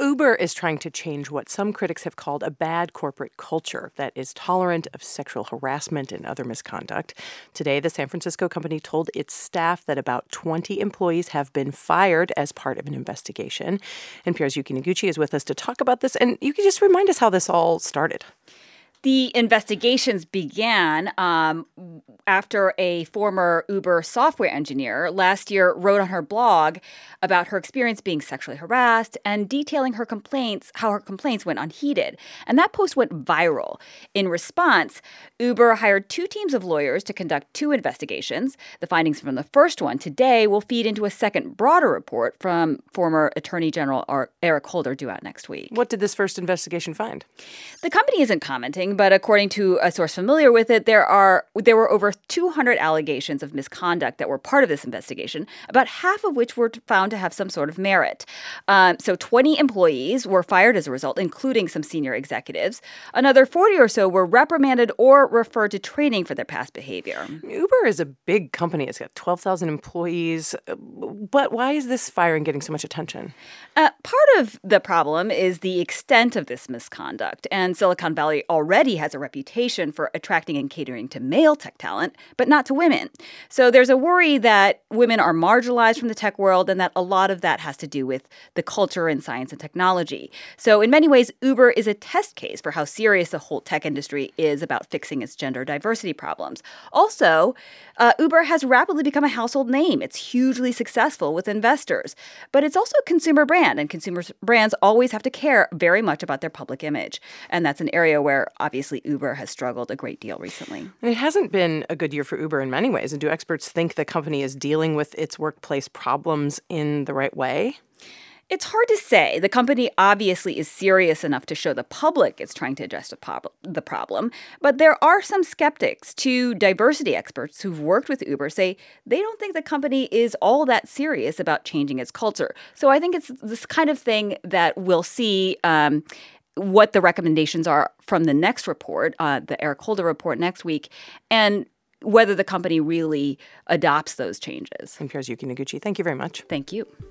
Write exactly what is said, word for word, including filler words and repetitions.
Uber is trying to change what some critics have called a bad corporate culture that is tolerant of sexual harassment and other misconduct. Today, the San Francisco company told its staff that about twenty employees have been fired as part of an investigation. N P R's Yuki Noguchi is with us to talk about this. And you can just remind us how this all started. The investigations began um, after a former Uber software engineer last year wrote on her blog about her experience being sexually harassed and detailing her complaints, how her complaints went unheeded. And that post went viral. In response, Uber hired two teams of lawyers to conduct two investigations. The findings from the first one today will feed into a second, broader report from former Attorney General Eric Holder due out next week. What did this first investigation find? The company isn't commenting, but according to a source familiar with it, there are there were over two hundred allegations of misconduct that were part of this investigation, about half of which were found to have some sort of merit. Um, so twenty employees were fired as a result, including some senior executives. Another forty or so were reprimanded or referred to training for their past behavior. Uber is a big company. It's got twelve thousand employees. But why is this firing getting so much attention? Uh, part of the problem is the extent of this misconduct. And Silicon Valley already has a reputation for attracting and catering to male tech talent, but not to women. So there's a worry that women are marginalized from the tech world and that a lot of that has to do with the culture in science and technology. So in many ways, Uber is a test case for how serious the whole tech industry is about fixing its gender diversity problems. Also, uh, Uber has rapidly become a household name. It's hugely successful with investors. But it's also a consumer brand, and consumer brands always have to care very much about their public image. And that's an area where obviously Uber has struggled a great deal recently. And it hasn't been a good year for Uber in many ways. And do experts think the company is dealing with its workplace problems in the right way? It's hard to say. The company obviously is serious enough to show the public it's trying to address the, prob- the problem. But there are some skeptics. Two diversity experts who've worked with Uber say they don't think the company is all that serious about changing its culture. So I think it's this kind of thing that we'll see um, what the recommendations are from the next report, uh, the Eric Holder report next week, and whether the company really adopts those changes. N P R's Yuki Noguchi, thank you very much. Thank you.